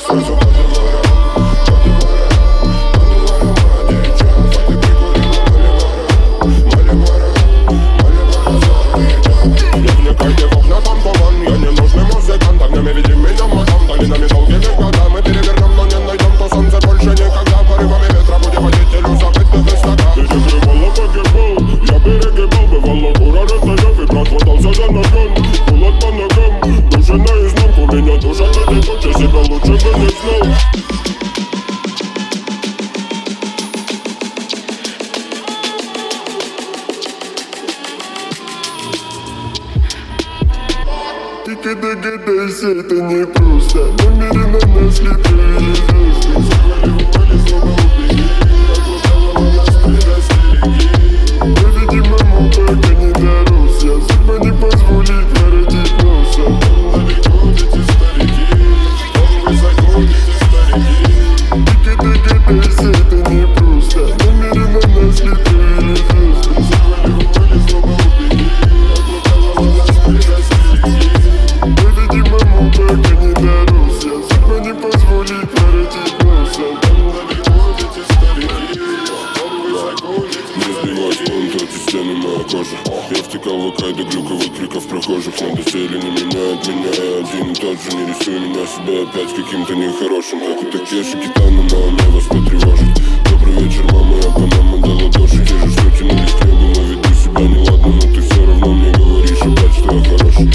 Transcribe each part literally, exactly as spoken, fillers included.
Ты когда гадайся, это не просто. Намеренно нас ли провели звезды. Завоевали, словно убили. Оглушала нас, предостереги. Но, видимо, мог пока не дорос. Я судьба не позволит воротить носа. Далеко эти старики, там высоко эти старики. Ты когда гадайся, это не просто. Намеренно нас ли провели звезды. Завоевали, словно убили. Оглушала нас, предостереги. Видимо, мог пока не дорос. Я судьба не позволит воротить носа. Там далеко эти старики, там высоко эти старики. Не сбивать понты, эти стены моя кожа. Я втекал в акай до глюковых криков прохожих. Надо цели не меняют меня, я один и тот же. Не рисую меня себя опять каким-то нехорошим. Как у Такеши Китана на уме вас потревожит. Добрый вечер, мама, я по маму до ладоши. Те же штуки на листе, но веду себя неладно. Но ты все равно мне говоришь опять, что я хороший.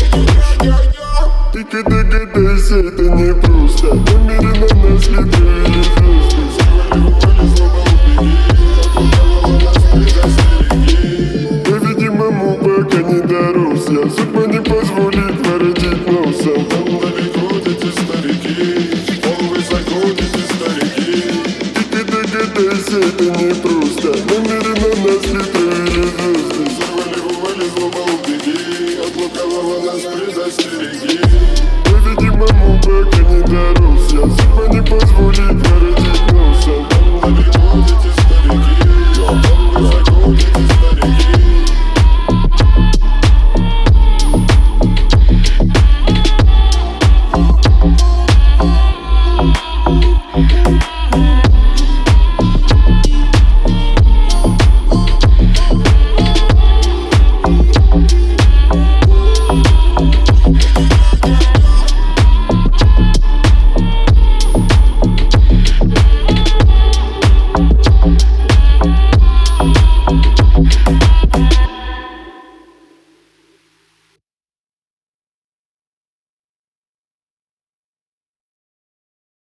Ты когда гадайся, это не просто. Намеренно нас ли провели звезды.